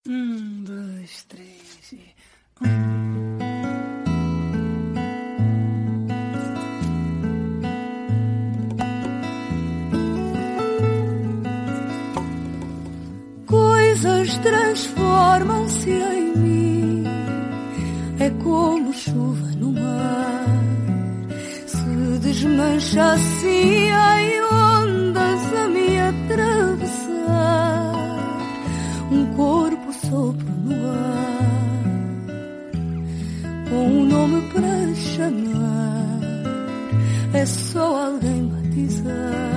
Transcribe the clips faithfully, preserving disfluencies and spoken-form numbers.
Um, dois, três e... Um. Coisas transformam-se em mim, é como chuva no mar, se desmancha assim em ondas a me atravessar. Um corpo sopro no ar, com um nome para chamar, é só alguém batizar.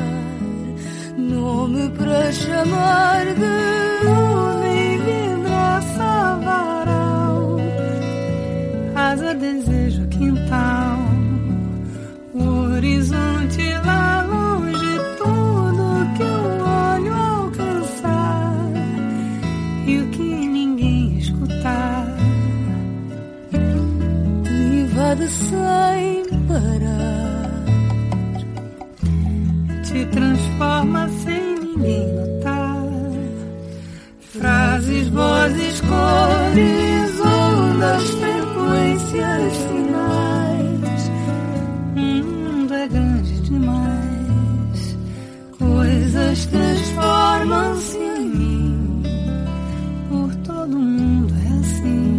Nome para chamar de nuvem, vidraça, varal, asa, desejo, quintal, o horizonte lá longe, tudo que o olho alcançar e o que ninguém escutar, invade sem parar, te transforma sem ninguém notar. Frases, vozes, cores, ondas, frequências, sinais. O mundo é grande demais. Coisas transformam-se em mim. Por todo mundo é assim.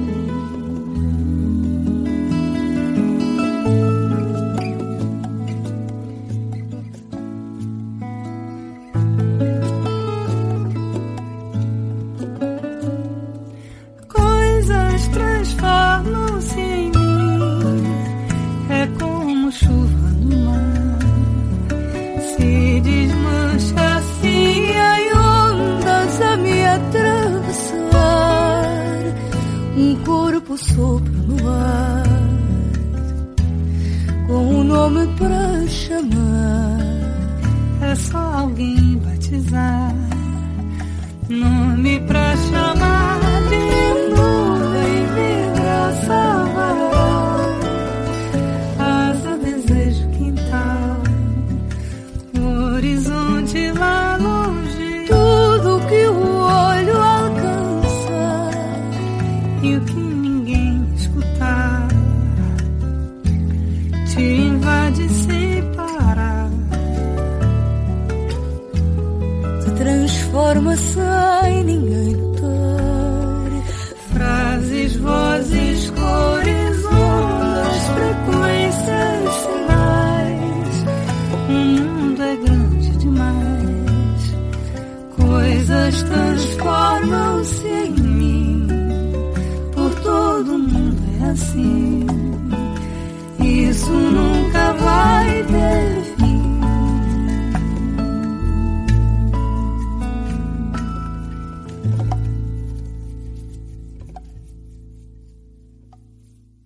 Transformam-se em mim, é como chuva no mar, se desmancha assim em ondas a me atravessar. Um corpo sopro no ar, com um nome para chamar, é só alguém batizar. Nome pra chamar de nuvem, vidraça, varal, asa, desejo, quintal, o horizonte lá longe, tudo que o olho alcançar e o que ninguém escutar, te invade sem parar, te transforma sem ninguém notar. Frases, vozes, cores, ondas, frequências, sinais. O mundo é grande demais. Coisas transformam-se em mim. Por todo mundo é assim. Isso não